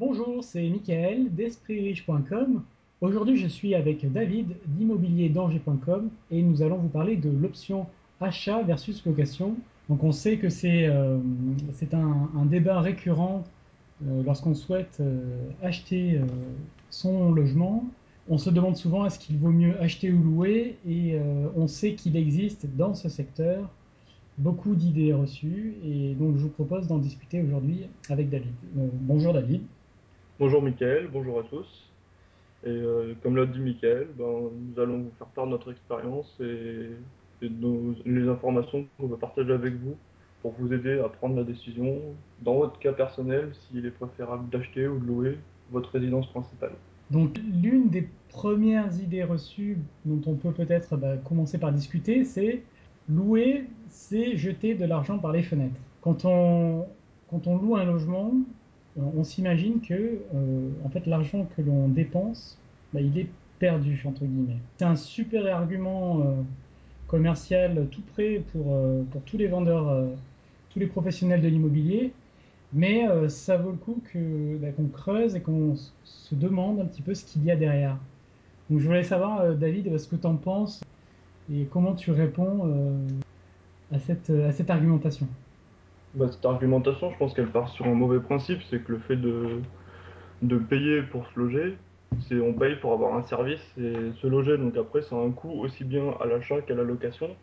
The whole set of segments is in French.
Bonjour, c'est Mickaël d'esprit-riche.com. Aujourd'hui, je suis avec David d'immobilierdanger.com et nous allons vous parler de l'option achat versus location. Donc, on sait que c'est un débat récurrent lorsqu'on souhaite acheter son logement. On se demande souvent est-ce qu'il vaut mieux acheter ou louer et on sait qu'il existe dans ce secteur beaucoup d'idées reçues et donc je vous propose d'en discuter aujourd'hui avec David. Bonjour David. Bonjour Mickaël, bonjour à tous. Comme l'a dit Mickaël, nous allons vous faire part de notre expérience et de les informations qu'on veut partager avec vous pour vous aider à prendre la décision, dans votre cas personnel, s'il est préférable d'acheter ou de louer votre résidence principale. Donc, l'une des premières idées reçues dont on peut peut-être commencer par discuter, c'est louer, c'est jeter de l'argent par les fenêtres. Quand on loue un logement, on s'imagine que en fait, l'argent que l'on dépense, il est perdu, entre guillemets. C'est un super argument commercial tout prêt pour tous les vendeurs, tous les professionnels de l'immobilier. Mais ça vaut le coup qu'on creuse et qu'on se demande un petit peu ce qu'il y a derrière. Donc je voulais savoir, David, ce que tu en penses et comment tu réponds à cette argumentation. Cette argumentation, je pense qu'elle part sur un mauvais principe, c'est que le fait de payer pour se loger, c'est on paye pour avoir un service et se loger, donc après ça a un coût aussi bien à l'achat qu'à la location.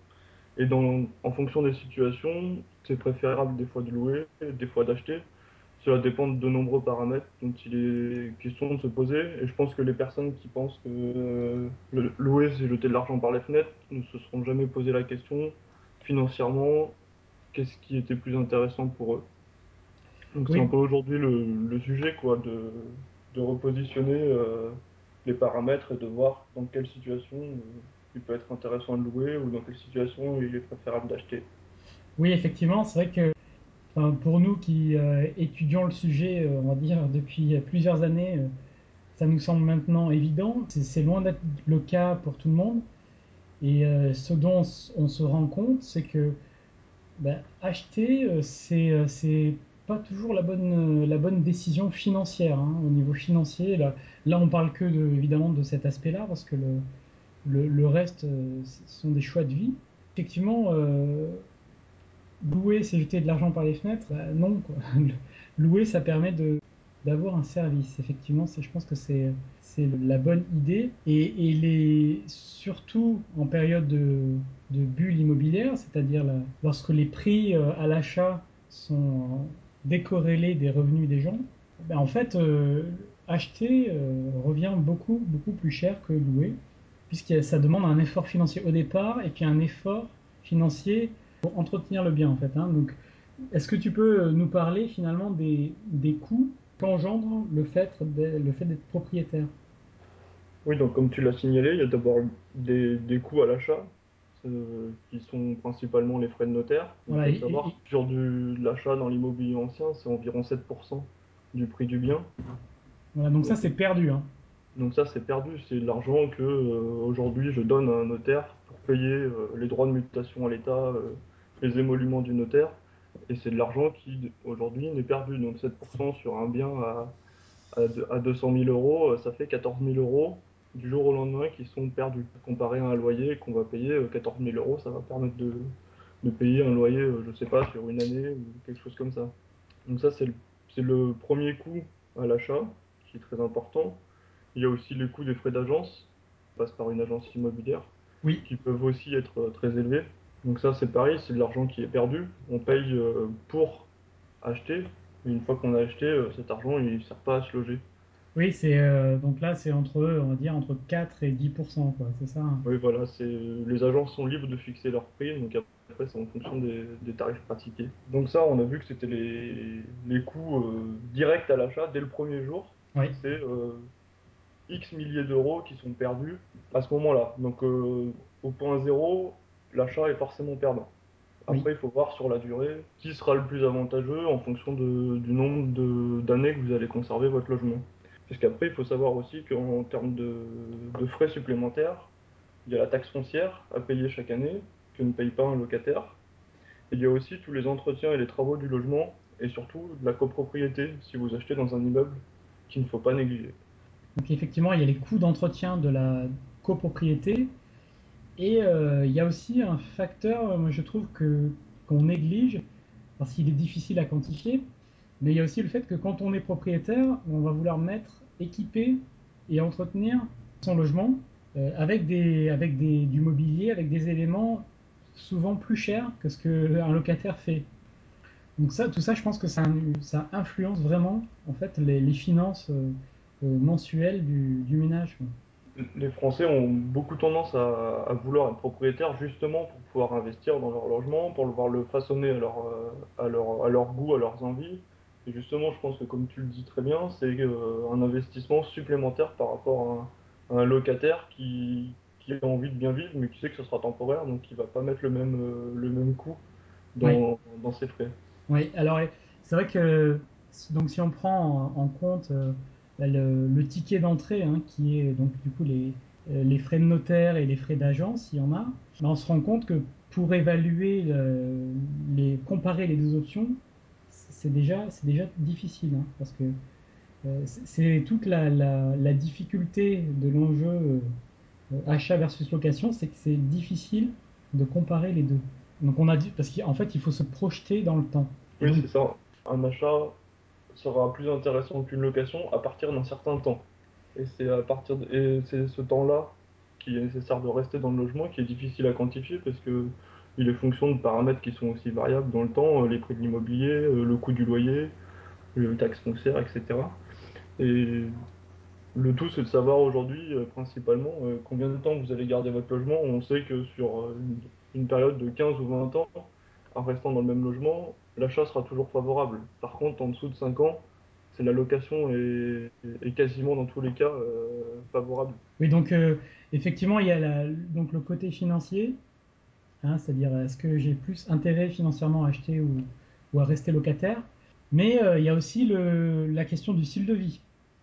En fonction des situations, c'est préférable des fois de louer, des fois d'acheter. Cela dépend de nombreux paramètres dont il est question de se poser. Et je pense que les personnes qui pensent que louer, c'est jeter de l'argent par les fenêtres, ne se seront jamais posé la question financièrement, qu'est-ce qui était plus intéressant pour eux. Donc c'est un Oui, peu aujourd'hui le sujet, quoi, de repositionner les paramètres et de voir dans quelle situation il peut être intéressant de louer ou dans quelle situation il est préférable d'acheter. oui, effectivement, c'est vrai que enfin, pour nous qui étudions le sujet, on va dire, depuis plusieurs années, ça nous semble maintenant évident. C'est loin d'être le cas pour tout le monde. Et ce dont on se rend compte, c'est que acheter, c'est pas toujours la bonne décision financière, hein. Au niveau financier, là on parle que évidemment de cet aspect-là, parce que le reste, ce sont des choix de vie. Effectivement, louer, c'est jeter de l'argent par les fenêtres, non, quoi. Louer, ça permet d'avoir un service. Effectivement, je pense que c'est la bonne idée. Et surtout en période de bulle immobilière, c'est-à-dire lorsque les prix à l'achat sont décorrélés des revenus des gens, en fait, acheter revient beaucoup, beaucoup plus cher que louer, puisque ça demande un effort financier au départ et puis un effort financier pour entretenir le bien en fait, hein. Donc, est-ce que tu peux nous parler finalement des coûts qu'engendre le fait d'être propriétaire? Oui, donc comme tu l'as signalé, il y a d'abord des coûts à l'achat, qui sont principalement les frais de notaire. Il Voilà, faut savoir, sur de l'achat dans l'immobilier ancien, c'est environ 7% du prix du bien. voilà, donc ça Donc, c'est perdu, hein. donc ça, c'est perdu, c'est de l'argent que aujourd'hui je donne à un notaire pour payer les droits de mutation à l'État, les émoluments du notaire. Et c'est de l'argent qui aujourd'hui n'est perdu. Donc 7% sur un bien à 200 000 euros, ça fait 14 000 euros du jour au lendemain qui sont perdus. Comparé à un loyer qu'on va payer 14 000 euros, ça va permettre de payer un loyer, je ne sais pas, sur une année ou quelque chose comme ça. Donc ça, c'est le premier coût à l'achat, qui est très important. Il y a aussi le coût des frais d'agence, on passe par une agence immobilière, Oui, qui peuvent aussi être très élevés. Donc ça, c'est pareil, c'est de l'argent qui est perdu. On paye pour acheter, mais une fois qu'on a acheté, cet argent, il ne sert pas à se loger. oui, donc là c'est on va dire entre 4 et 10%, quoi, c'est ça, hein. Oui, voilà, les agences sont libres de fixer leur prix, donc après, c'est en fonction des tarifs pratiqués. Donc ça, on a vu que c'était les coûts directs à l'achat dès le premier jour. Oui, C'est X milliers d'euros qui sont perdus à ce moment-là. Donc au point zéro, l'achat est forcément perdant. oui, Après, il faut voir sur la durée qui sera le plus avantageux en fonction du nombre d'années que vous allez conserver votre logement. Puisqu'après, il faut savoir aussi qu'en termes de frais supplémentaires, il y a la taxe foncière à payer chaque année, que ne paye pas un locataire. Et il y a aussi tous les entretiens et les travaux du logement, et surtout de la copropriété, si vous achetez dans un immeuble. qu'il ne faut pas négliger. Donc effectivement, il y a les coûts d'entretien de la copropriété et il y a aussi un facteur, moi je trouve que qu'on néglige parce qu'il est difficile à quantifier, mais il y a aussi le fait que quand on est propriétaire, on va vouloir mettre, équiper et entretenir son logement du mobilier, avec des éléments souvent plus chers que ce qu'un locataire fait. Donc ça, tout ça, je pense que ça influence vraiment en fait les finances mensuelles du ménage. Les Français ont beaucoup tendance à vouloir être propriétaires justement pour pouvoir investir dans leur logement, pour pouvoir le façonner à leur goût, à leurs envies. Et justement, je pense que comme tu le dis très bien, c'est un investissement supplémentaire par rapport à un locataire qui a envie de bien vivre, mais qui sait que ce sera temporaire, donc qui va pas mettre le même coût Oui, dans ses frais. oui. Alors c'est vrai que donc si on prend en compte bah, le ticket d'entrée, hein, qui est donc du coup les frais de notaire et les frais d'agence, s'il y en a, bah, on se rend compte que pour évaluer comparer les deux options, c'est déjà difficile, hein, parce que c'est toute la difficulté de l'enjeu achat versus location, c'est que c'est difficile de comparer les deux. Donc on a dit, parce qu'en fait, il faut se projeter dans le temps. Et Oui, donc, c'est ça. Un achat sera plus intéressant qu'une location à partir d'un certain temps. Et et c'est ce temps-là qui est nécessaire de rester dans le logement qui est difficile à quantifier parce que il est fonction de paramètres qui sont aussi variables dans le temps, les prix de l'immobilier, le coût du loyer, les taxes foncières, etc. Et le tout, c'est de savoir aujourd'hui, principalement, combien de temps vous allez garder votre logement. On sait que sur une période de 15 ou 20 ans, en restant dans le même logement, l'achat sera toujours favorable. Par contre, en dessous de 5 ans, c'est la location est quasiment dans tous les cas favorable. oui, donc effectivement, il y a donc le côté financier, hein, c'est-à-dire est-ce que j'ai plus intérêt financièrement à acheter ou à rester locataire. Mais il y a aussi la question du style de vie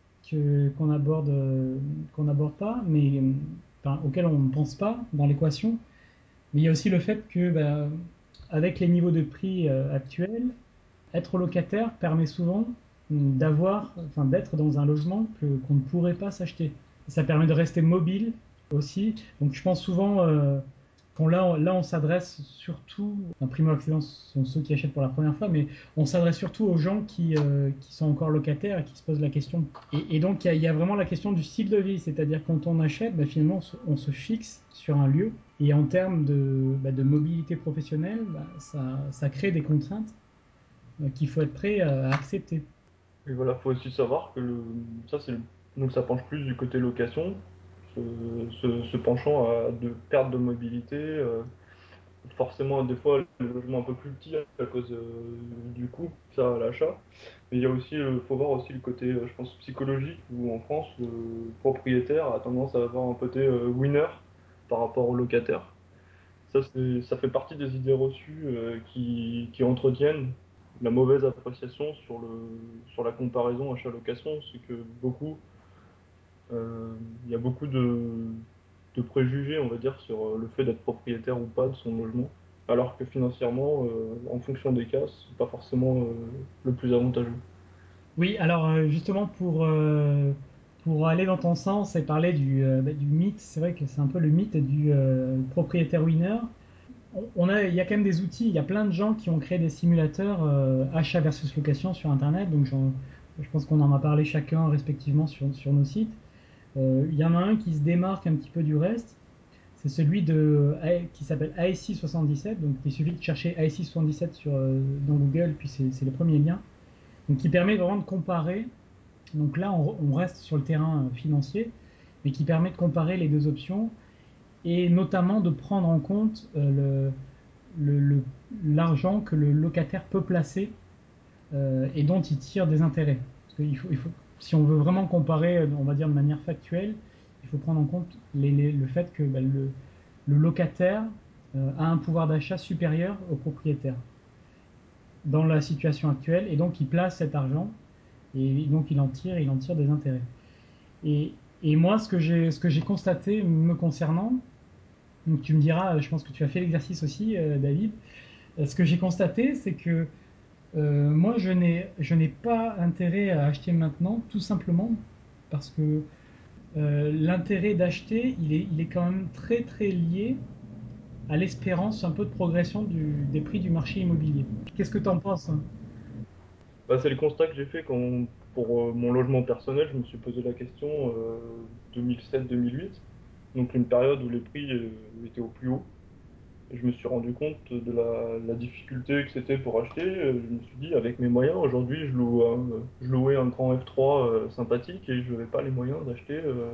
qu'on n'aborde pas, mais enfin, auquel on ne pense pas dans l'équation. Mais il y a aussi le fait que, bah, avec les niveaux de prix actuels, être locataire permet souvent d'être dans un logement qu'on ne pourrait pas s'acheter. Ça permet de rester mobile aussi. Donc je pense souvent, là on s'adresse surtout, un primo-accédants sont ceux qui achètent pour la première fois, mais on s'adresse surtout aux gens qui sont encore locataires et qui se posent la question. Et donc il y a vraiment la question du style de vie, c'est-à-dire quand on achète, bah, finalement on se fixe sur un lieu et en termes de mobilité professionnelle, bah, ça crée des contraintes qu'il faut être prêt à accepter. Et voilà, faut aussi savoir que ça, donc ça penche plus du côté location, ce, ce penchant à de perte de mobilité. Forcément, des fois, le logement un peu plus petit à cause du coût, ça, à l'achat. Mais il y a aussi, faut voir aussi le côté, je pense, psychologique, où en France, le propriétaire a tendance à avoir un côté winner par rapport au locataire. Ça fait partie des idées reçues qui entretiennent la mauvaise appréciation sur la comparaison achat-location. C'est que euh, il y a beaucoup de préjugés, on va dire, sur le fait d'être propriétaire ou pas de son logement. Alors que financièrement, en fonction des cas, c'est pas forcément le plus avantageux. Oui, alors justement pour aller dans ton sens et parler du mythe, c'est vrai que c'est un peu le mythe du propriétaire winner. Il y a quand même des outils, il y a plein de gens qui ont créé des simulateurs achat versus location sur Internet, donc je pense qu'on en a parlé chacun respectivement sur nos sites. Il y en a un qui se démarque un petit peu du reste, c'est celui qui s'appelle ASI 77, donc il suffit de chercher ASI 77 dans Google, puis c'est le premier lien, donc qui permet vraiment de comparer. Donc là, on reste sur le terrain financier, mais qui permet de comparer les deux options et notamment de prendre en compte le- le- l'argent que le locataire peut placer et dont il tire des intérêts. Parce si on veut vraiment comparer, on va dire de manière factuelle, il faut prendre en compte le fait que bah, le locataire a un pouvoir d'achat supérieur au propriétaire dans la situation actuelle, et donc il place cet argent, et donc il en tire des intérêts. Et, et moi, ce que j'ai constaté me concernant, donc tu me diras, je pense que tu as fait l'exercice aussi, David, ce que j'ai constaté, c'est que Moi, je n'ai pas intérêt à acheter maintenant, tout simplement parce que l'intérêt d'acheter, il est quand même très très lié à l'espérance un peu de progression des prix du marché immobilier. Qu'est-ce que tu en penses, hein? Bah, c'est le constat que j'ai fait quand, pour mon logement personnel, je me suis posé la question 2007-2008, donc une période où les prix étaient au plus haut. Et je me suis rendu compte de la difficulté que c'était pour acheter. Je me suis dit, avec mes moyens, aujourd'hui, je louais un grand F3 sympathique et je n'avais pas les moyens d'acheter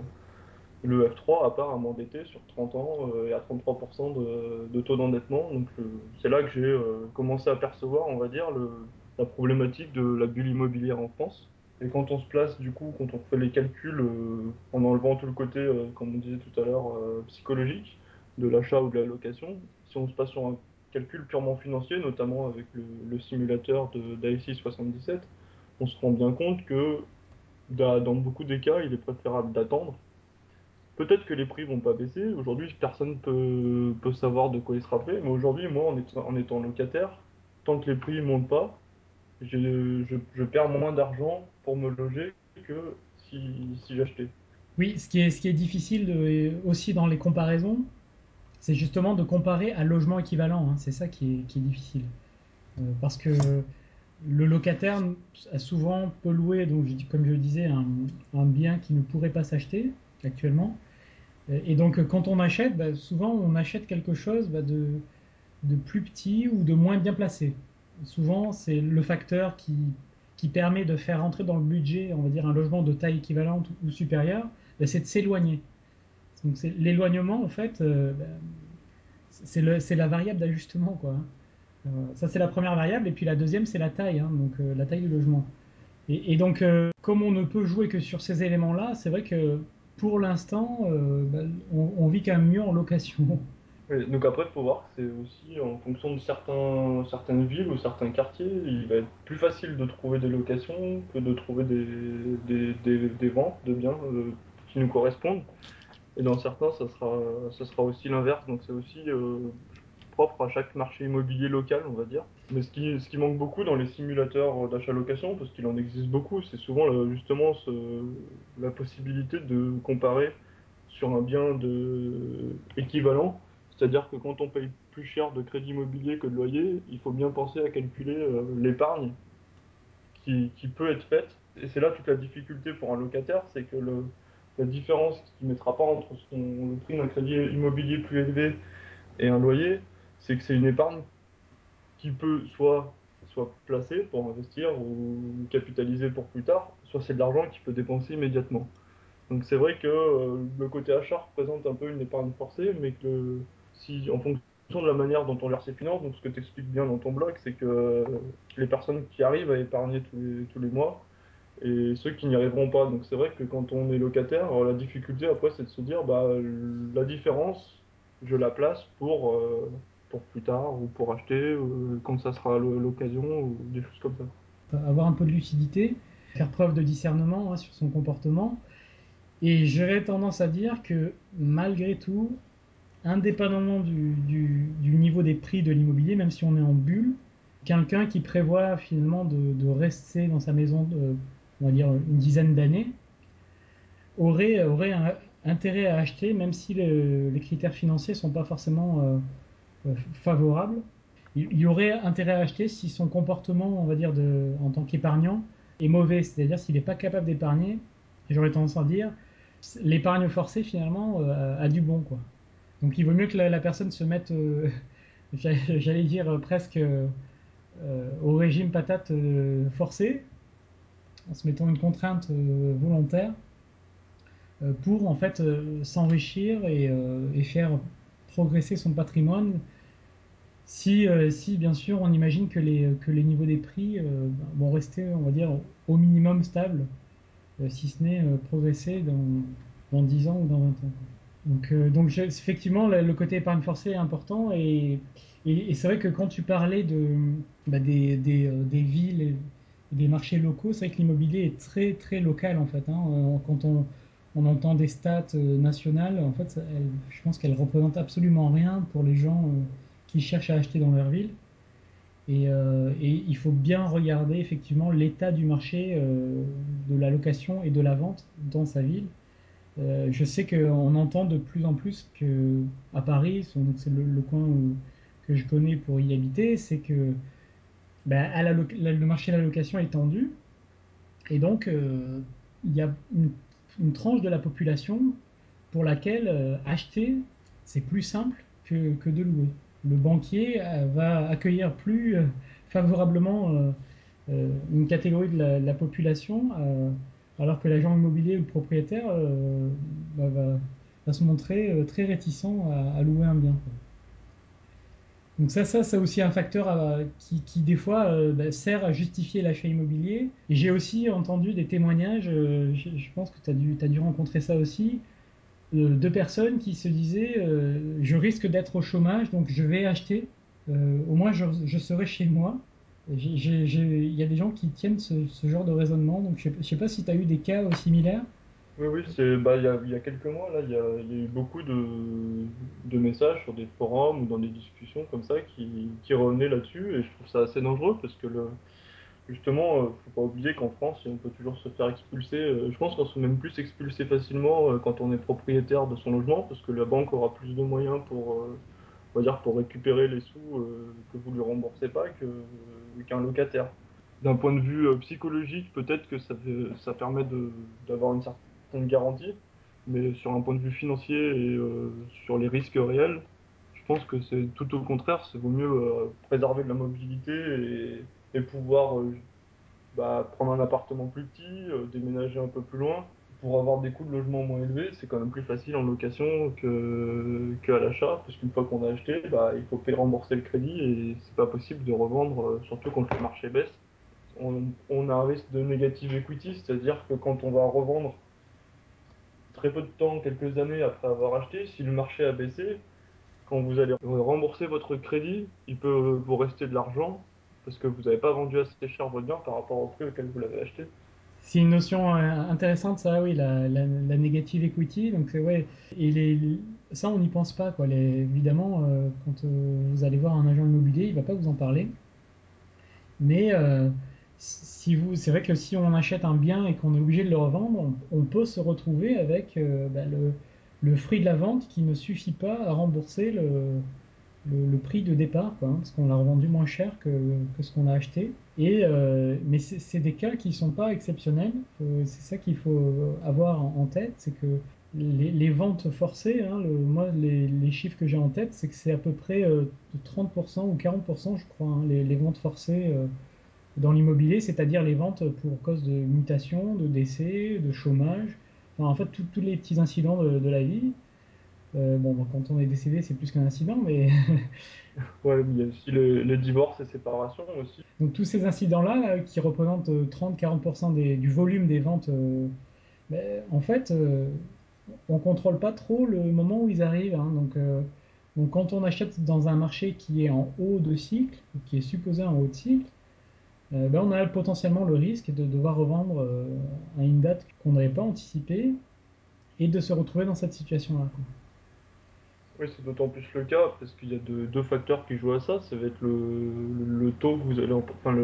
le F3 à part à m'endetter sur 30 ans et à 33% de taux d'endettement. Donc c'est là que j'ai commencé à percevoir, on va dire, la problématique de la bulle immobilière en France. Et quand on se place, du coup, quand on fait les calculs en enlevant tout le côté, comme on disait tout à l'heure, psychologique de l'achat ou de la location, si on se passe sur un calcul purement financier, notamment avec le simulateur d'ASI 77, on se rend bien compte que dans beaucoup des cas, il est préférable d'attendre. Peut-être que les prix vont pas baisser. Aujourd'hui, personne peut savoir de quoi il sera fait. Mais aujourd'hui, moi, en étant locataire, tant que les prix montent pas, je perds moins d'argent pour me loger que si j'achetais. Oui, ce qui est difficile aussi dans les comparaisons, c'est justement de comparer à logement équivalent, hein. C'est ça qui est difficile. Parce que le locataire a souvent peut louer, donc, comme je le disais, un bien qui ne pourrait pas s'acheter actuellement. Et donc, quand on achète, bah, souvent on achète quelque chose bah, de plus petit ou de moins bien placé. Souvent, c'est le facteur qui permet de faire entrer dans le budget, on va dire, un logement de taille équivalente ou supérieure, bah, c'est de s'éloigner. Donc, l'éloignement, en fait, bah, c'est la variable d'ajustement, quoi. Ça, c'est la première variable. Et puis la deuxième, c'est la taille, hein, donc la taille du logement. Et donc, comme on ne peut jouer que sur ces éléments-là, c'est vrai que pour l'instant, bah, on vit quand même mieux en location. Et donc après, il faut voir que c'est aussi en fonction de certaines villes ou certains quartiers, il va être plus facile de trouver des locations que de trouver des ventes de biens qui nous correspondent. Et dans certains, ça sera aussi l'inverse. Donc c'est aussi propre à chaque marché immobilier local, on va dire. Mais ce qui manque beaucoup dans les simulateurs d'achat-location, parce qu'il en existe beaucoup, c'est souvent justement la possibilité de comparer sur un bien équivalent. C'est-à-dire que quand on paye plus cher de crédit immobilier que de loyer, il faut bien penser à calculer l'épargne qui peut être faite. Et c'est là toute la difficulté pour un locataire, c'est que la différence qu'il ne mettra pas entre le prix d'un crédit immobilier plus élevé et un loyer, c'est que c'est une épargne qui peut soit placée pour investir ou capitaliser pour plus tard, soit c'est de l'argent qu'il peut dépenser immédiatement. Donc c'est vrai que le côté achat représente un peu une épargne forcée, mais que si en fonction de la manière dont on gère ses finances, donc ce que tu expliques bien dans ton blog, c'est que les personnes qui arrivent à épargner tous les mois et ceux qui n'y arriveront pas. Donc c'est vrai que quand on est locataire, la difficulté après c'est de se dire bah la différence, je la place pour plus tard ou pour acheter quand ça sera l'occasion ou des choses comme ça. Avoir un peu de lucidité, faire preuve de discernement, hein, sur son comportement. Et j'aurais tendance à dire que malgré tout, indépendamment du niveau des prix de l'immobilier, même si on est en bulle, quelqu'un qui prévoit finalement de rester dans sa maison, on va dire, une dizaine d'années, aurait un intérêt à acheter, même si les critères financiers ne sont pas forcément favorables. Il y aurait intérêt à acheter si son comportement, on va dire, en tant qu'épargnant est mauvais, c'est-à-dire s'il n'est pas capable d'épargner. Et j'aurais tendance à dire, l'épargne forcée finalement a du bon, quoi. Donc il vaut mieux que la personne se mette, j'allais dire presque au régime patate forcé, en se mettant une contrainte volontaire pour en fait s'enrichir et faire progresser son patrimoine. Si bien sûr on imagine que les niveaux des prix vont rester, on va dire, au minimum stables, si ce n'est progresser dans 10 ans ou dans 20 ans. Donc effectivement, le côté épargne forcée est important et c'est vrai que quand tu parlais bah, des villes et des marchés locaux, c'est vrai que l'immobilier est très très local en fait, hein. Quand on entend des stats nationales, en fait, je pense qu'elles représentent absolument rien pour les gens qui cherchent à acheter dans leur ville. Et il faut bien regarder effectivement l'état du marché de la location et de la vente dans sa ville. Je sais qu'on entend de plus en plus que à Paris, donc c'est le coin que je connais pour y habiter, c'est que ben, le marché de la location est tendu et donc il y a une tranche de la population pour laquelle acheter c'est plus simple que de louer. Le banquier va accueillir plus favorablement une catégorie de la population, alors que l'agent immobilier ou le propriétaire va se montrer très réticent à louer un bien. Donc ça c'est aussi un facteur qui des fois sert à justifier l'achat immobilier. Et j'ai aussi entendu des témoignages, je pense que t'as dû rencontrer ça aussi, de personnes qui se disaient je risque d'être au chômage, donc je vais acheter. Au moins, je serai chez moi. Il y a des gens qui tiennent ce genre de raisonnement. Donc, je ne sais pas si tu as eu des cas similaires. Oui, oui, il y a quelques mois, là, il y a eu beaucoup de messages sur des forums ou dans des discussions comme ça qui revenaient là-dessus, et je trouve ça assez dangereux parce que justement, faut pas oublier qu'en France, on peut toujours se faire expulser. Je pense qu'on se fait même plus expulser facilement quand on est propriétaire de son logement, parce que la banque aura plus de moyens on va dire, pour récupérer les sous que vous lui remboursez pas qu'un locataire. D'un point de vue psychologique, peut-être que ça permet d'avoir une certaine garantie, mais sur un point de vue financier et sur les risques réels, je pense que c'est tout au contraire, c'est vaut mieux préserver de la mobilité et pouvoir prendre un appartement plus petit, déménager un peu plus loin. Pour avoir des coûts de logement moins élevés, c'est quand même plus facile en location qu'à l'achat, parce qu'une fois qu'on a acheté, il faut payer rembourser le crédit et c'est pas possible de revendre, surtout quand le marché baisse. On a un risque de negative equity, c'est-à-dire que quand on va revendre très peu de temps, quelques années après avoir acheté, si le marché a baissé, quand vous allez rembourser votre crédit, il peut vous rester de l'argent parce que vous n'avez pas vendu assez cher votre bien par rapport au prix auquel vous l'avez acheté. C'est une notion intéressante, ça, oui, la negative equity. Donc, c'est ouais. Et ça, on n'y pense pas, quoi. Évidemment, quand vous allez voir un agent immobilier, il ne va pas vous en parler. Mais si c'est vrai que si on achète un bien et qu'on est obligé de le revendre, on peut se retrouver avec le fruit de la vente qui ne suffit pas à rembourser le prix de départ, quoi, hein, parce qu'on l'a revendu moins cher que ce qu'on a acheté. Mais c'est des cas qui ne sont pas exceptionnels. C'est ça qu'il faut avoir en tête, c'est que les ventes forcées, hein, moi les chiffres que j'ai en tête, c'est que c'est à peu près de 30% ou 40%, je crois, hein, les ventes forcées dans l'immobilier, c'est-à-dire les ventes pour cause de mutation, de décès, de chômage, enfin, en fait tous les petits incidents de la vie. Bon, quand on est décédé, c'est plus qu'un incident, mais Ouais, mais il y a aussi les divorces et séparations aussi. donc tous ces incidents-là qui représentent 30-40% du volume des ventes, ben, en fait, on ne contrôle pas trop le moment où ils arrivent, hein. Donc quand on achète dans un marché qui est en haut de cycle, ou qui est supposé en haut de cycle, ben, on a potentiellement le risque de devoir revendre à une date qu'on n'avait pas anticipée et de se retrouver dans cette situation-là, quoi. Oui, c'est d'autant plus le cas parce qu'il y a deux facteurs qui jouent à ça. Ça va être le taux que vous allez, enfin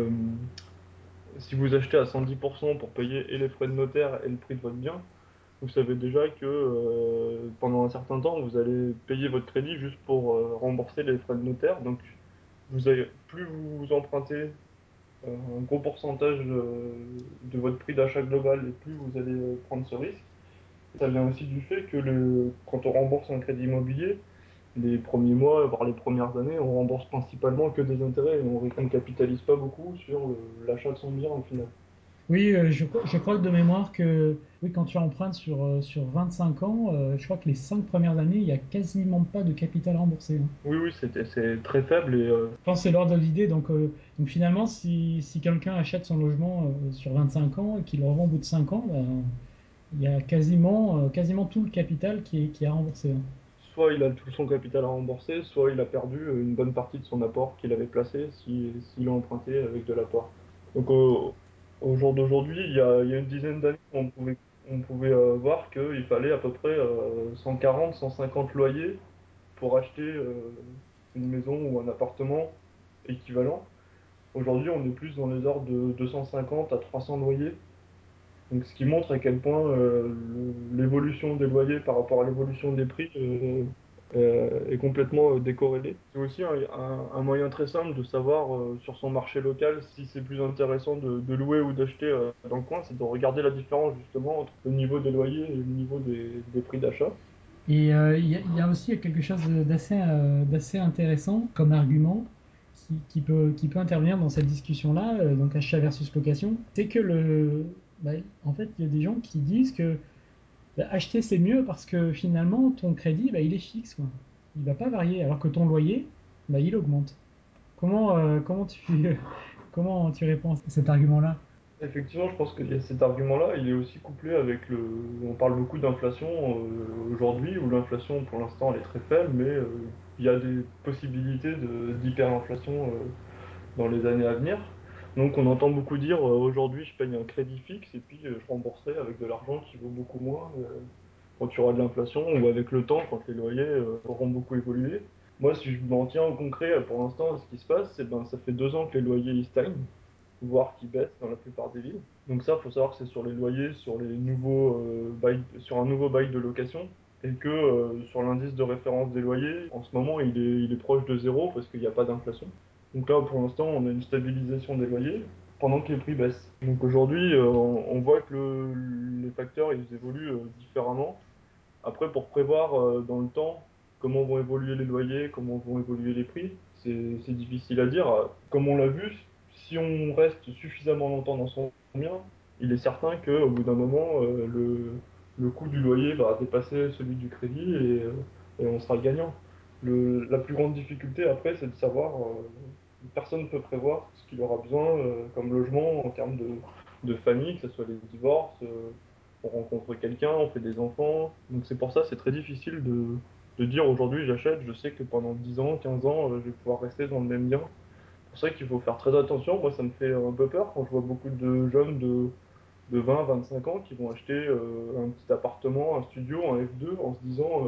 si vous achetez à 110% pour payer et les frais de notaire et le prix de votre bien, vous savez déjà que pendant un certain temps, vous allez payer votre crédit juste pour rembourser les frais de notaire. Donc, plus vous empruntez un gros pourcentage de votre prix d'achat global et plus vous allez prendre ce risque. Ça vient aussi du fait que quand on rembourse un crédit immobilier, les premiers mois, voire les premières années, on rembourse principalement que des intérêts et on ne capitalise pas beaucoup sur l'achat de son bien au final. Oui, je crois que de mémoire que oui, quand tu empruntes sur 25 ans, je crois que les 5 premières années, il n'y a quasiment pas de capital remboursé, hein. Oui, oui, c'est très faible et Je pense que c'est l'ordre de l'idée. Donc finalement, si quelqu'un achète son logement sur 25 ans et qu'il le revend au bout de 5 ans, ben, il y a quasiment tout le capital qui est à rembourser, hein. soit il a tout son capital à rembourser, soit il a perdu une bonne partie de son apport qu'il avait placé s'il a emprunté avec de l'apport. Donc au jour d'aujourd'hui, il y a une dizaine d'années, on pouvait voir qu'il fallait à peu près 140, 150 loyers pour acheter une maison ou un appartement équivalent. Aujourd'hui, on est plus dans les ordres de 250 à 300 loyers. Donc, ce qui montre à quel point l'évolution des loyers par rapport à l'évolution des prix est complètement décorrélée. C'est aussi un moyen très simple de savoir sur son marché local si c'est plus intéressant de louer ou d'acheter dans le coin, c'est de regarder la différence justement entre le niveau des loyers et le niveau des prix d'achat. Et il y a aussi quelque chose d'assez intéressant comme argument qui peut intervenir dans cette discussion-là, donc achat versus location, c'est que bah, en fait, il y a des gens qui disent que bah, acheter c'est mieux parce que finalement ton crédit bah, il est fixe, quoi. Il va pas varier, alors que ton loyer bah, il augmente. Comment comment tu réponds à cet argument-là? Effectivement, je pense qu'il y a cet argument-là, il est aussi couplé avec le... On parle beaucoup d'inflation aujourd'hui, où l'inflation, pour l'instant, elle est très faible, mais il y a des possibilités d'hyperinflation dans les années à venir. Donc on entend beaucoup dire, aujourd'hui, je paye un crédit fixe, et puis je rembourserai avec de l'argent qui vaut beaucoup moins quand il y aura de l'inflation, ou avec le temps, quand les loyers auront beaucoup évolué. Moi, si je m'en tiens au concret, pour l'instant, ce qui se passe, c'est ben, ça fait 2 ans que les loyers ils stagnent, voire qui baissent dans la plupart des villes. Donc ça, il faut savoir que c'est sur les loyers, sur les nouveaux sur un nouveau bail de location, et que sur l'indice de référence des loyers, en ce moment, il est proche de zéro parce qu'il n'y a pas d'inflation. Donc là, pour l'instant, on a une stabilisation des loyers pendant que les prix baissent. Donc aujourd'hui, on voit que les facteurs, ils évoluent différemment. Après, pour prévoir dans le temps comment vont évoluer les loyers, comment vont évoluer les prix, c'est difficile à dire. Comme on l'a vu, si on reste suffisamment longtemps dans son bien, il est certain qu'au bout d'un moment, le coût du loyer va dépasser celui du crédit et on sera gagnant. La plus grande difficulté après, c'est de savoir, personne ne peut prévoir ce qu'il aura besoin comme logement en termes de famille, que ce soit les divorces. On rencontre quelqu'un, on fait des enfants. Donc c'est pour ça, c'est très difficile de dire aujourd'hui j'achète, je sais que pendant 10 ans, 15 ans, je vais pouvoir rester dans le même bien. C'est pour ça qu'il faut faire très attention. Moi, ça me fait un peu peur quand je vois beaucoup de jeunes de 20, 25 ans qui vont acheter un petit appartement, un studio, un F2 en se disant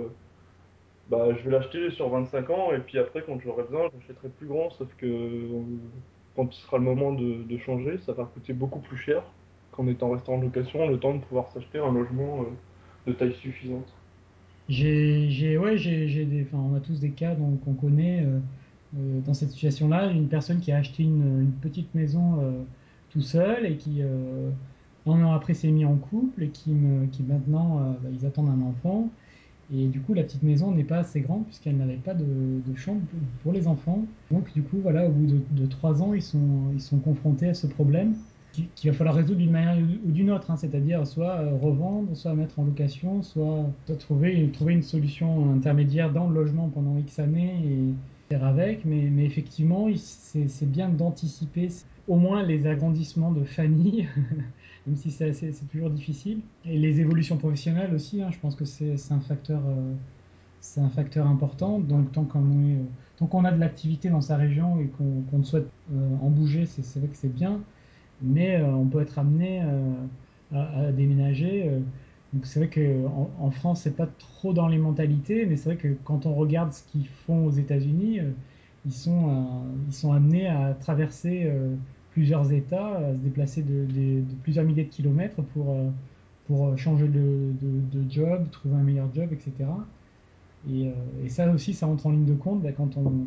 bah, je vais l'acheter sur 25 ans et puis après, quand j'aurai besoin, j'achèterai plus grand. Sauf que quand ce sera le moment de changer, ça va coûter beaucoup plus cher qu'en étant resté en location, le temps de pouvoir s'acheter un logement de taille suffisante. Enfin, on a tous des cas qu'on connaît dans cette situation-là. Une personne qui a acheté une petite maison tout seul et qui, un an après, s'est mis en couple et qui maintenant, bah, ils attendent un enfant. Et du coup, la petite maison n'est pas assez grande puisqu'elle n'avait pas de chambre pour les enfants. Donc, du coup, voilà, au bout de 3 ans, ils sont confrontés à ce problème qu'il va falloir résoudre d'une manière ou d'une autre, hein, c'est-à-dire soit revendre, soit mettre en location, soit trouver une solution intermédiaire dans le logement pendant X années et faire avec. Mais effectivement, c'est bien d'anticiper au moins les agrandissements de famille, même si c'est toujours difficile. Et les évolutions professionnelles aussi, hein, je pense que c'est un facteur important. Donc tant qu'on a de l'activité dans sa région et qu'on souhaite en bouger, c'est vrai que c'est bien, mais on peut être amené à déménager. Donc c'est vrai qu'en France, c'est pas trop dans les mentalités, mais c'est vrai que quand on regarde ce qu'ils font aux États-Unis, ils sont amenés à traverser plusieurs États, à se déplacer de plusieurs milliers de kilomètres pour changer de job, trouver un meilleur job, etc. Et ça aussi, ça entre en ligne de compte bah,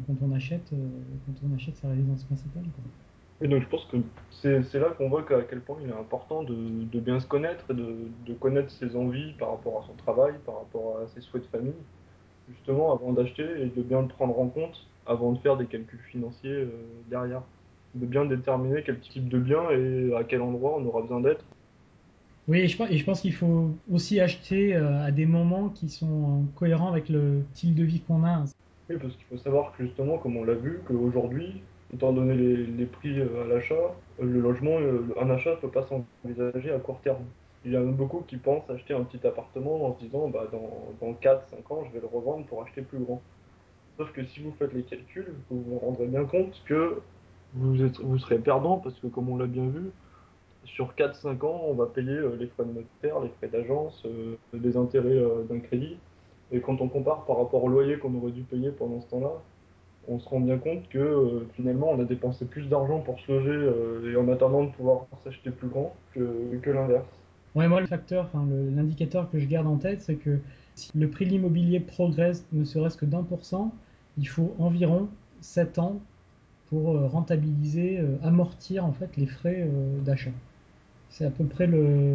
quand on achète sa résidence principale, quoi. Et donc je pense que c'est là qu'on voit qu'à quel point il est important de bien se connaître et de connaître ses envies par rapport à son travail, par rapport à ses souhaits de famille, justement avant d'acheter et de bien le prendre en compte avant de faire des calculs financiers derrière. De bien déterminer quel type de bien et à quel endroit on aura besoin d'être. Oui, et je pense qu'il faut aussi acheter à des moments qui sont cohérents avec le style de vie qu'on a. Oui, parce qu'il faut savoir que justement, comme on l'a vu, qu'aujourd'hui, étant donné les prix à l'achat, le logement, un achat ne peut pas s'envisager à court terme. Il y en a beaucoup qui pensent acheter un petit appartement en se disant bah, dans 4-5 ans, je vais le revendre pour acheter plus grand. Sauf que si vous faites les calculs, vous vous rendrez bien compte que vous serez perdant parce que, comme on l'a bien vu, sur 4-5 ans, on va payer les frais de notaire, les frais d'agence, les intérêts d'un crédit. Et quand on compare par rapport au loyer qu'on aurait dû payer pendant ce temps-là, on se rend bien compte que finalement on a dépensé plus d'argent pour se loger et en attendant de pouvoir s'acheter plus grand que l'inverse. Ouais, moi, le facteur, enfin, l'indicateur que je garde en tête, c'est que si le prix de l'immobilier progresse ne serait-ce que d'1%, il faut environ 7 ans pour rentabiliser, amortir en fait les frais d'achat. C'est à peu près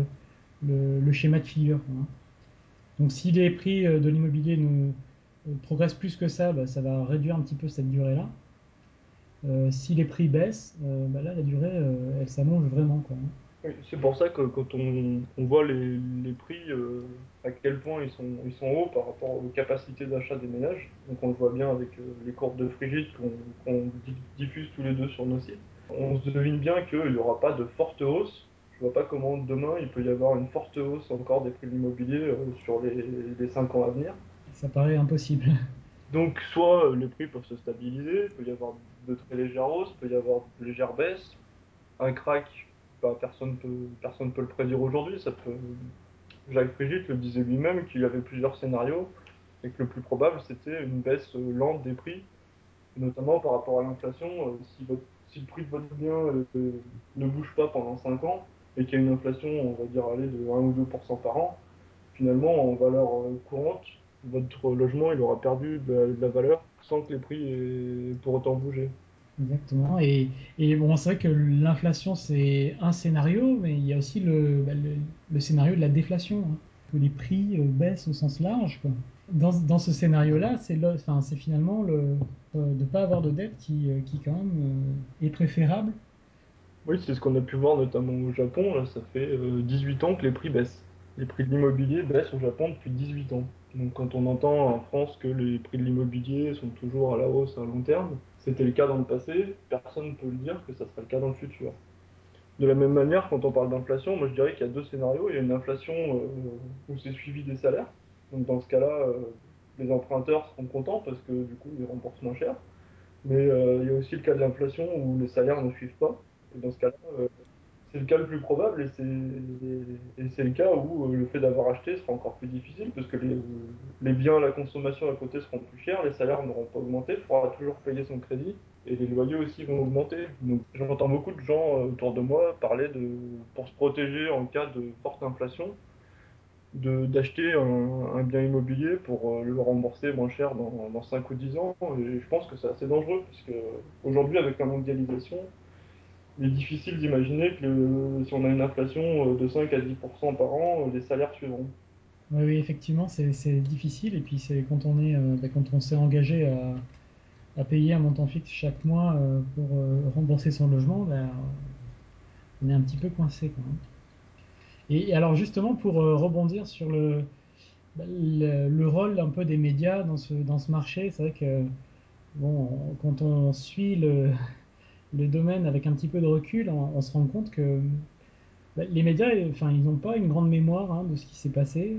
le schéma de figure, hein. Donc si les prix de l'immobilier ne progressent plus que ça, bah, ça va réduire un petit peu cette durée-là. Si les prix baissent, bah là la durée elle s'allonge vraiment, quoi, hein. Oui, c'est pour ça que quand on voit les prix, à quel point ils sont hauts par rapport aux capacités d'achat des ménages, donc on le voit bien avec les courbes de Frigide qu'on diffuse tous les deux sur nos sites, on se devine bien qu'il n'y aura pas de forte hausse. Je vois pas comment demain il peut y avoir une forte hausse encore des prix de l'immobilier sur les 5 ans à venir. Ça paraît impossible. Donc soit les prix peuvent se stabiliser, il peut y avoir de très légères hausses, il peut y avoir de légères baisses. Un crack, bah, personne peut le prédire aujourd'hui. Jacques Frigide le disait lui-même qu'il y avait plusieurs scénarios et que le plus probable c'était une baisse lente des prix, notamment par rapport à l'inflation. Si le prix de votre bien ne bouge pas pendant 5 ans et qu'il y a une inflation, on va dire, aller de 1 ou 2% par an, finalement, en valeur courante, votre logement il aura perdu de la valeur sans que les prix aient pour autant bougé. Exactement. Et bon, c'est vrai que l'inflation, c'est un scénario, mais il y a aussi le scénario de la déflation, hein, que les prix baissent au sens large, quoi. Dans ce scénario-là, enfin, c'est finalement de ne pas avoir de dette qui quand même, est préférable. Oui, c'est ce qu'on a pu voir notamment au Japon. Là, ça fait 18 ans que les prix baissent. Les prix de l'immobilier baissent au Japon depuis 18 ans. Donc quand on entend en France que les prix de l'immobilier sont toujours à la hausse à long terme, c'était le cas dans le passé, personne ne peut le dire que ça sera le cas dans le futur. De la même manière, quand on parle d'inflation, moi je dirais qu'il y a deux scénarios. Il y a une inflation où c'est suivi des salaires. Donc dans ce cas-là, les emprunteurs seront contents parce que du coup ils remboursent moins cher. Mais il y a aussi le cas de l'inflation où les salaires ne suivent pas. Et dans ce cas-là, c'est le cas le plus probable et c'est le cas où le fait d'avoir acheté sera encore plus difficile parce que les biens à la consommation à côté seront plus chers, les salaires n'auront pas augmenté, il faudra toujours payer son crédit et les loyers aussi vont augmenter. Donc j'entends beaucoup de gens autour de moi parler pour se protéger en cas de forte inflation, d'acheter un bien immobilier pour le rembourser moins cher dans 5 ou 10 ans. Et je pense que c'est assez dangereux parce que aujourd'hui avec la mondialisation, il est difficile d'imaginer que si on a une inflation de 5 à 10% par an, les salaires suivront. Oui, oui, effectivement, c'est difficile. Et puis c'est quand on quand on s'est engagé à payer un montant fixe chaque mois pour rembourser son logement, ben, on est un petit peu coincé, quoi, hein. Et alors justement, pour rebondir sur le rôle un peu des médias dans ce marché, c'est vrai que bon, quand on suit le domaine avec un petit peu de recul, on se rend compte que bah, les médias, enfin, ils n'ont pas une grande mémoire, hein, de ce qui s'est passé.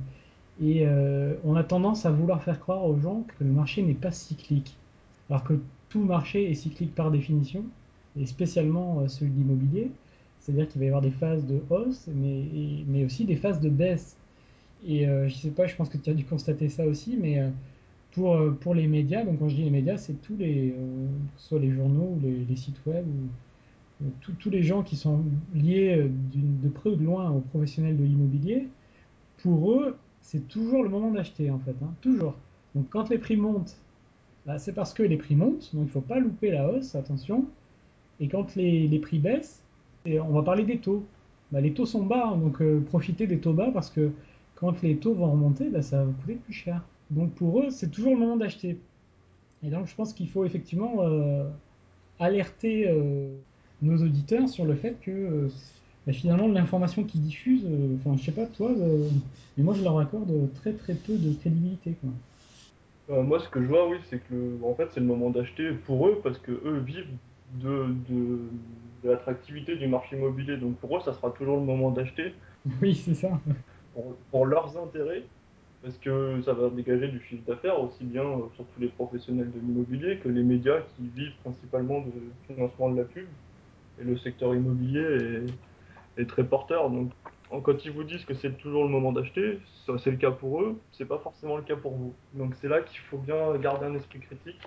On a tendance à vouloir faire croire aux gens que le marché n'est pas cyclique, alors que tout marché est cyclique par définition, et spécialement celui de l'immobilier. C'est-à-dire qu'il va y avoir des phases de hausse, mais aussi des phases de baisse. Je sais pas, je pense que tu as dû constater ça aussi, mais pour les médias, donc quand je dis les médias, c'est que ce soit les journaux ou les sites web, ou tous les gens qui sont liés de près ou de loin aux professionnels de l'immobilier. Pour eux, c'est toujours le moment d'acheter, en fait, hein, toujours. Donc quand les prix montent, bah, c'est parce que les prix montent, donc il ne faut pas louper la hausse, attention. Et quand les prix baissent, et on va parler des taux. Bah, les taux sont bas, hein, donc profitez des taux bas parce que quand les taux vont remonter, bah, ça va vous coûter plus cher. Donc pour eux, c'est toujours le moment d'acheter. Et donc je pense qu'il faut effectivement alerter nos auditeurs sur le fait que bah, finalement l'information qu'ils diffusent, enfin je sais pas toi, mais moi je leur accorde très très peu de crédibilité, quoi. Moi, ce que je vois, oui, c'est que en fait, c'est le moment d'acheter pour eux parce que eux vivent de l'attractivité du marché immobilier. Donc pour eux, ça sera toujours le moment d'acheter Oui, c'est ça. pour leurs intérêts parce que ça va dégager du chiffre d'affaires aussi bien sur tous les professionnels de l'immobilier que les médias qui vivent principalement de financement de la pub. Et le secteur immobilier est très porteur. Donc, quand ils vous disent que c'est toujours le moment d'acheter, ça, c'est le cas pour eux, c'est pas forcément le cas pour vous. Donc, c'est là qu'il faut bien garder un esprit critique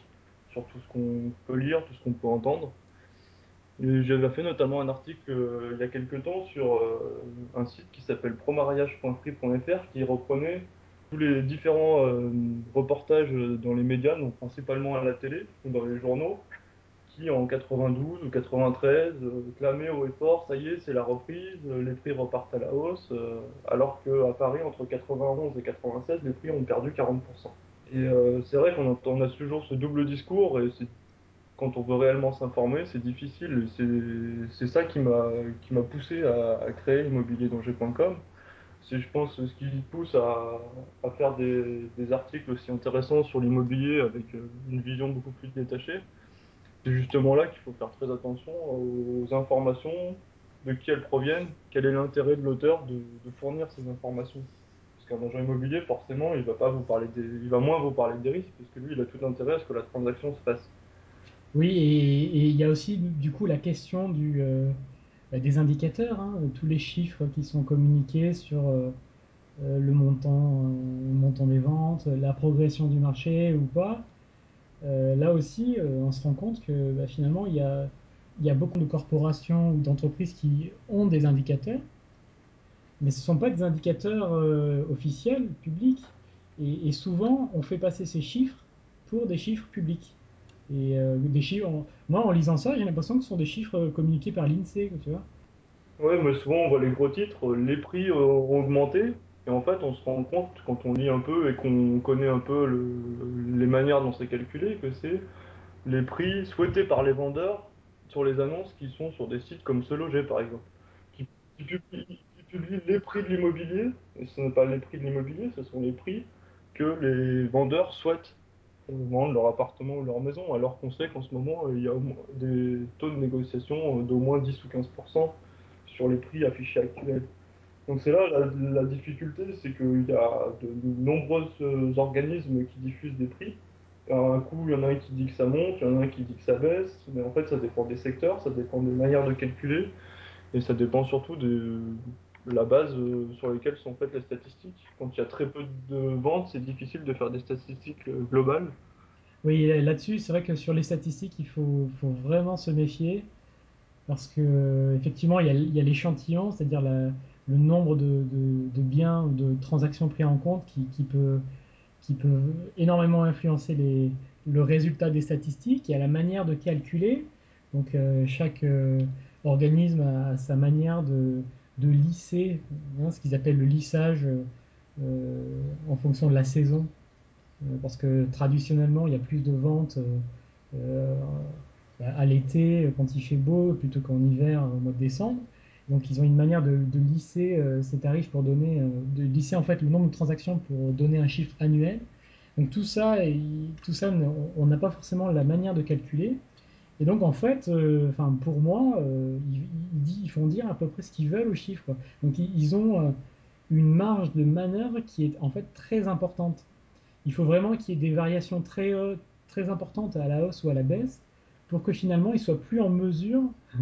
sur tout ce qu'on peut lire, tout ce qu'on peut entendre. Et j'avais fait notamment un article il y a quelques temps sur un site qui s'appelle promariage.free.fr qui reprenait tous les différents reportages dans les médias, donc principalement à la télé ou dans les journaux, qui en 92 ou 93 clamaient haut et fort, ça y est, c'est la reprise, les prix repartent à la hausse, alors qu'à Paris, entre 91 et 96, les prix ont perdu 40%. Et c'est vrai on a toujours ce double discours, et quand on veut réellement s'informer, c'est difficile. C'est ça qui m'a poussé à créer immobilierdanger.com. C'est, je pense, ce qui pousse à faire des articles aussi intéressants sur l'immobilier avec une vision beaucoup plus détachée. C'est justement là qu'il faut faire très attention aux informations, de qui elles proviennent, quel est l'intérêt de l'auteur de fournir ces informations. Parce qu'un agent immobilier, forcément, il va pas vous parler il va moins vous parler des risques, parce que lui, il a tout intérêt à ce que la transaction se fasse. Oui, et il y a aussi du coup la question des indicateurs, hein, tous les chiffres qui sont communiqués sur le montant des ventes, la progression du marché ou pas. Là aussi, on se rend compte que bah, finalement, il y a beaucoup de corporations ou d'entreprises qui ont des indicateurs, mais ce ne sont pas des indicateurs officiels, publics. Et souvent, on fait passer ces chiffres pour des chiffres publics. Et des chiffres, moi, en lisant ça, j'ai l'impression que ce sont des chiffres communiqués par l'INSEE, tu vois. Ouais, mais souvent on voit les gros titres, les prix ont augmenté, et en fait on se rend compte quand on lit un peu et qu'on connaît un peu les manières dont c'est calculé que c'est les prix souhaités par les vendeurs sur les annonces qui sont sur des sites comme Se Loger par exemple, qui, qui publient les prix de l'immobilier, et ce n'est pas les prix de l'immobilier, ce sont les prix que les vendeurs souhaitent vendre leur appartement ou leur maison, alors qu'on sait qu'en ce moment il y a des taux de négociation d'au moins 10 ou 15% sur les prix affichés actuels. Donc c'est là la difficulté, c'est qu'il y a de nombreux organismes qui diffusent des prix. Un coup, il y en a un qui dit que ça monte, il y en a un qui dit que ça baisse, mais en fait ça dépend des secteurs, ça dépend des manières de calculer, et ça dépend surtout de la base sur laquelle sont faites les statistiques. Quand il y a très peu de ventes, c'est difficile de faire des statistiques globales. Oui, là-dessus, c'est vrai que sur les statistiques, faut vraiment se méfier parce que effectivement, il y a l'échantillon, c'est-à-dire le nombre de biens ou de transactions pris en compte qui peut énormément influencer le résultat des statistiques. Il y a la manière de calculer. Donc, chaque organisme a sa manière de lisser, hein, ce qu'ils appellent le lissage en fonction de la saison. Parce que traditionnellement, il y a plus de ventes euh, à l'été quand il fait beau plutôt qu'en hiver au mois de décembre. Donc ils ont une manière de lisser ces tarifs pour donner, de lisser en fait le nombre de transactions pour donner un chiffre annuel. Donc tout ça, on n'a pas forcément la manière de calculer. Et donc en fait, enfin pour moi, ils font dire à peu près ce qu'ils veulent aux chiffres. Donc ils ont une marge de manœuvre qui est en fait très importante. Il faut vraiment qu'il y ait des variations très importantes à la hausse ou à la baisse pour que finalement ils soient plus en mesure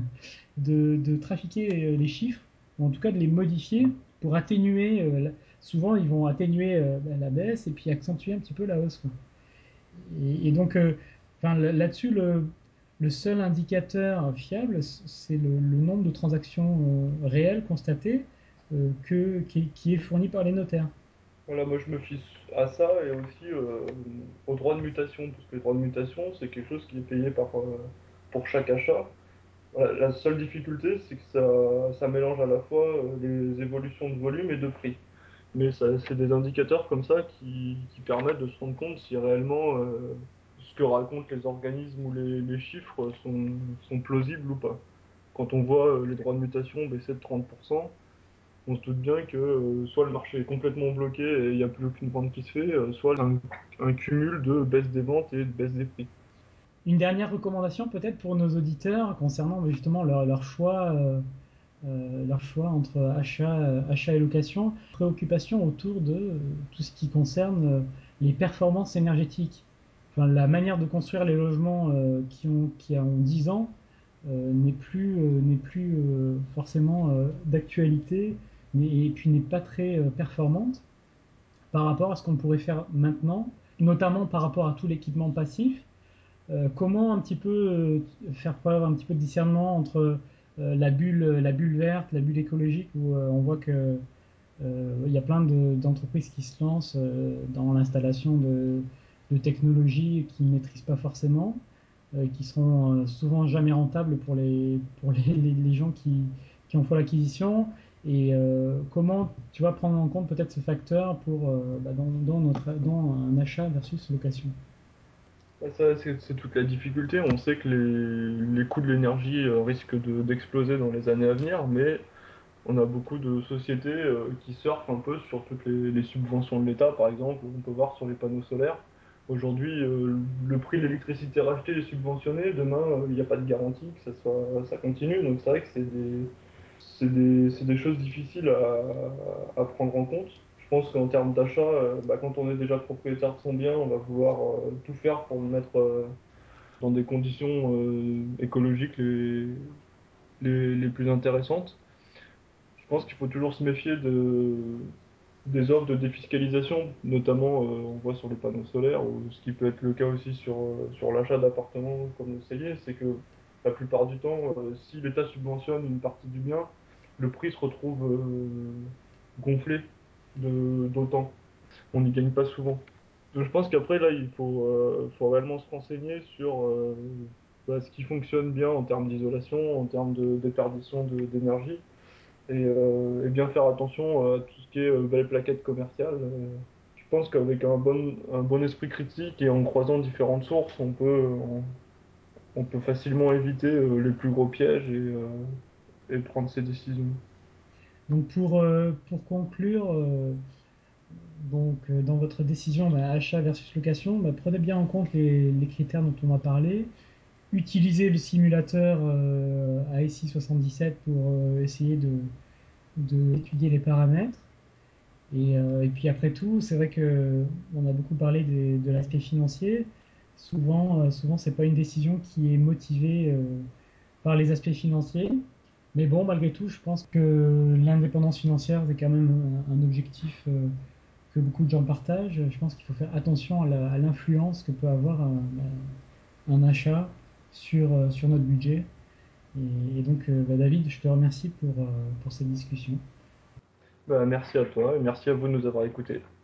de trafiquer les chiffres, ou en tout cas de les modifier pour atténuer. Souvent ils vont atténuer la baisse et puis accentuer un petit peu la hausse, quoi. Et donc, enfin, là-dessus, le seul indicateur fiable, c'est le nombre de transactions réelles constatées qui est fourni par les notaires. Voilà, moi je me fie à ça et aussi aux droits de mutation, parce que les droits de mutation, c'est quelque chose qui est payé pour chaque achat. Voilà, la seule difficulté, c'est que ça mélange à la fois les évolutions de volume et de prix. Mais c'est des indicateurs comme ça qui permettent de se rendre compte si réellement ce que racontent les organismes ou les chiffres sont plausibles ou pas. Quand on voit les droits de mutation baisser de 30%, on se doute bien que soit le marché est complètement bloqué et il n'y a plus aucune vente qui se fait, soit un cumul de baisse des ventes et de baisse des prix. Une dernière recommandation peut-être pour nos auditeurs concernant justement leur choix entre achat et location, préoccupation autour de tout ce qui concerne les performances énergétiques. Enfin, la manière de construire les logements qui ont 10 ans n'est plus forcément d'actualité et puis n'est pas très performante par rapport à ce qu'on pourrait faire maintenant, notamment par rapport à tout l'équipement passif. Comment un petit peu faire preuve un petit peu de discernement entre la bulle verte, la bulle écologique, où on voit que il y a plein d'entreprises qui se lancent dans l'installation de technologies qu'ils ne maîtrisent pas forcément, qui seront souvent jamais rentables pour les gens qui en font l'acquisition. Et comment tu vas prendre en compte peut-être ce facteur pour, dans un achat versus location. Ouais, ça, c'est toute la difficulté. On sait que les coûts de l'énergie risquent d'exploser dans les années à venir, mais on a beaucoup de sociétés qui surfent un peu sur toutes les subventions de l'État, par exemple, on peut voir sur les panneaux solaires. Aujourd'hui, le prix de l'électricité rachetée est subventionné. Demain, il n'y a pas de garantie que ça continue. Donc c'est vrai que c'est des choses difficiles à prendre en compte. Je pense qu'en termes d'achat, quand on est déjà propriétaire de son bien, on va vouloir tout faire pour le mettre dans des conditions écologiques les plus intéressantes. Je pense qu'il faut toujours se méfier des offres de défiscalisation, notamment on voit sur les panneaux solaires, ou ce qui peut être le cas aussi sur l'achat d'appartements comme le cellier, c'est que la plupart du temps, si l'État subventionne une partie du bien, le prix se retrouve gonflé d'autant. On n'y gagne pas souvent. Donc je pense qu'après, là, faut réellement se renseigner sur ce qui fonctionne bien en termes d'isolation, en termes de déperdition d'énergie et bien faire attention à tout ce qui est belles plaquettes commerciales. Je pense qu'avec un bon esprit critique et en croisant différentes sources, on peut facilement éviter les plus gros pièges et prendre ses décisions. Donc pour conclure, dans votre décision achat versus location, prenez bien en compte les critères dont on a parlé. Utilisez le simulateur ASI 77 pour essayer d'étudier les paramètres. Et puis après tout, c'est vrai que on a beaucoup parlé de l'aspect financier. Souvent, c'est pas une décision qui est motivée par les aspects financiers. Mais bon, malgré tout, je pense que l'indépendance financière, c'est quand même un objectif que beaucoup de gens partagent. Je pense qu'il faut faire attention à l'influence que peut avoir un achat sur notre budget. Et donc, David, je te remercie pour cette discussion. Merci à toi et merci à vous de nous avoir écoutés.